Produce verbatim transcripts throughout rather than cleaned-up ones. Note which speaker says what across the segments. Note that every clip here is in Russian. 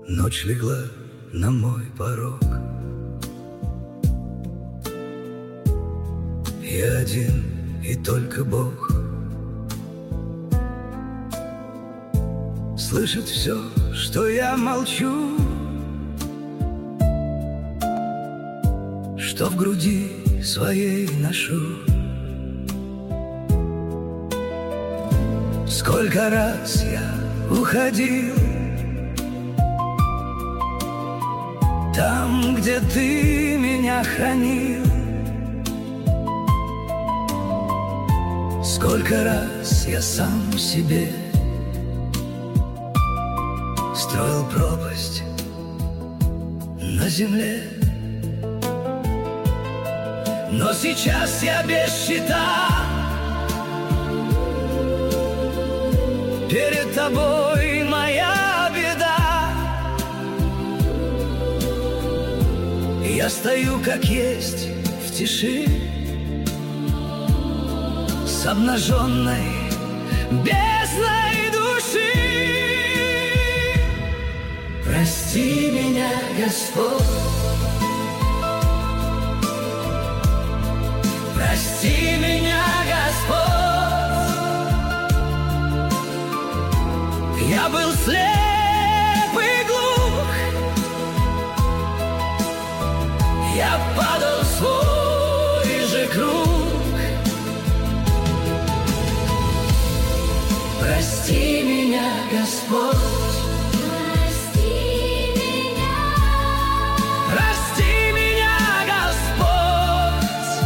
Speaker 1: Ночь легла на мой порог. Я один и только Бог слышит все, что я молчу, что в груди своей ношу. Сколько раз я уходил там, где ты меня хранил. Сколько раз я сам себе строил пропасть на земле. Но сейчас я без щита перед тобой, моя беда. Я стою как есть в тиши, с обнаженной бездной души. Прости меня, Господь, прости меня, Господь. Я был слеп и глух, я падал в свой же круг. Прости меня, Господь, прости меня, прости меня, Господь.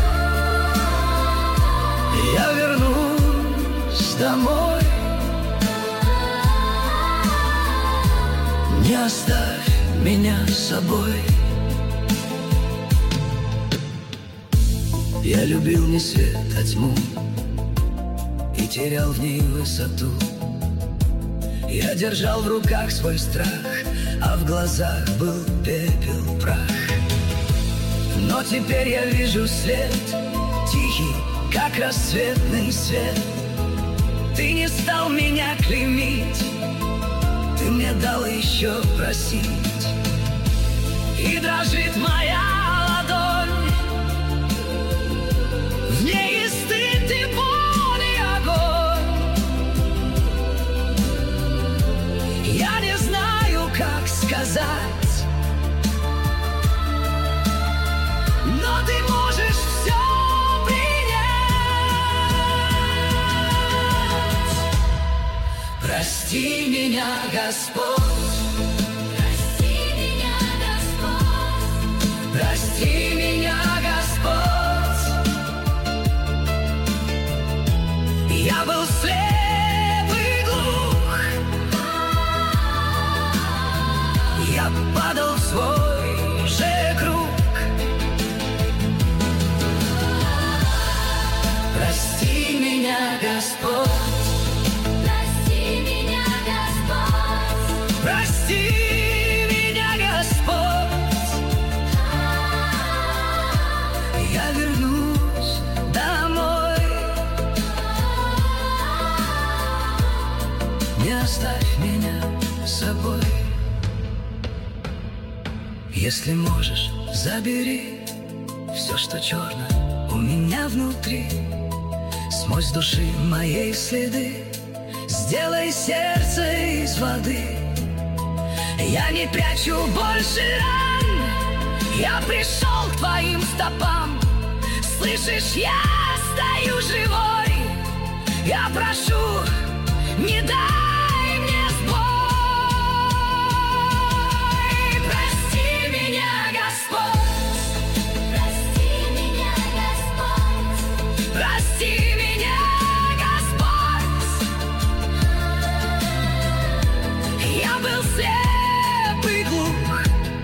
Speaker 1: Я вернусь домой, не оставь меня с собой. Я любил не свет, а тьму, и терял в ней высоту. Я держал в руках свой страх, а в глазах был пепел, прах. Но теперь я вижу свет, тихий, как рассветный свет. Ты не стал меня клеймить, ты мне дал еще просить. И дрожит моя ладонь, в ней и стыд, и боль, и огонь. Я не знаю, как сказать, но ты можешь все принять. Прости меня, Господь, прости меня, Господь, прости меня, Господь. Я был слеп и глух, я падал в свой же круг. Прости меня, Господь, прости меня, Господь, прости меня, Господь. Я вернусь домой, не оставь меня с собой. Если можешь, забери все, что черно у меня внутри. Смой с души моей следы, сделай сердце из воды. Я не прячу больше ран, я пришел к твоим стопам. Слышишь, я стою живой, я прошу, не дай мне сбой. Прости меня, Господь, прости меня, Господь, прости меня, Господь. Я был слеп и глух,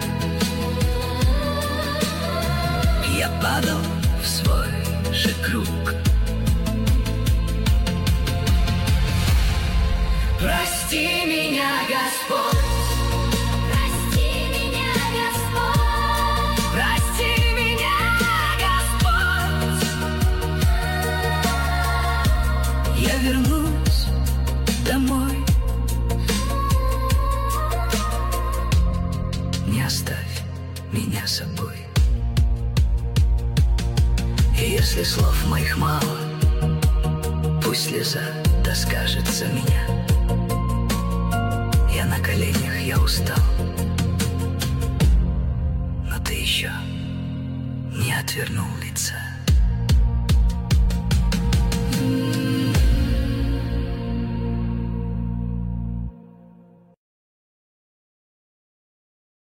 Speaker 1: я падал в свой же круг. Прости меня, Господь, прости меня, Господь, прости меня, Господь. Я вернусь домой, меня собой. И если слов моих мало, пусть слеза да скажет за меня. Я на коленях, я устал, но ты еще не отвернул лица.